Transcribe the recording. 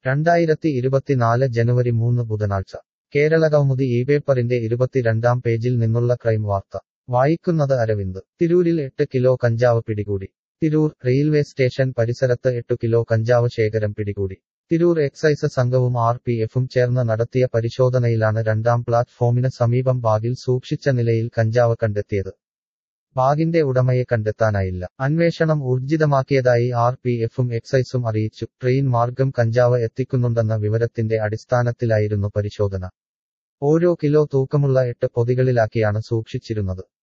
2024 ജനുവരി 3 ബുധനാഴ്ച കേരളകൗമുദി ഈ പേപ്പറിന്റെ 22-ാം പേജിൽ നിന്നുള്ള ക്രൈം വാർത്ത വായിക്കുന്നത് അരവിന്ദ് തിരൂരിൽ 8 കിലോ കഞ്ചാവ് പിടികൂടി തിരൂർ റെയിൽവേ സ്റ്റേഷൻ പരിസരത്ത് 8 കിലോ കഞ്ചാവ് ശേഖരം പിടികൂടി തിരൂർ എക്സൈസ് സംഘവും RPFും ചേർന്ന് നടത്തിയ പരിശോധനയിലാണ് രണ്ടാം പ്ലാറ്റ്ഫോമിന് സമീപം ബാഗിൽ സൂക്ഷിച്ച നിലയിൽ കഞ്ചാവ് കണ്ടെത്തിയത് ബാഗിന്റെ ഉടമയെ കണ്ടെത്താനായില്ല അന്വേഷണം ഊർജിതമാക്കിയതായി RPFും എക്സൈസും അറിയിച്ചു ട്രെയിൻ മാർഗം കഞ്ചാവ് എത്തിക്കുന്നുണ്ടെന്ന വിവരത്തിന്റെ അടിസ്ഥാനത്തിലായിരുന്നു പരിശോധന ഓരോ കിലോ തൂക്കമുള്ള 8 പൊതികളിലാക്കിയാണ് സൂക്ഷിച്ചിരുന്നത്